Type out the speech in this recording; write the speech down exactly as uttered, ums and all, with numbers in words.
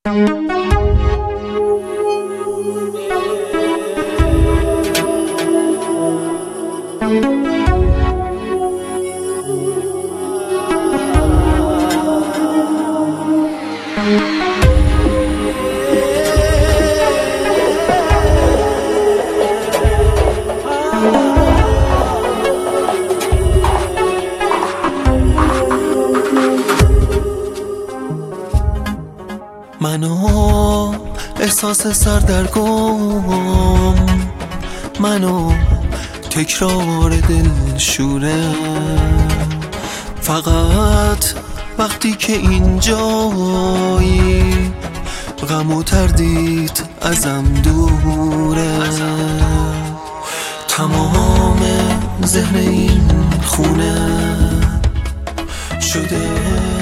منو احساس سردرگم، منو تکرار دل شوره، فقط وقتی که اینجایی غم و تردید ازم دوره. تمام ذهن این خونه شده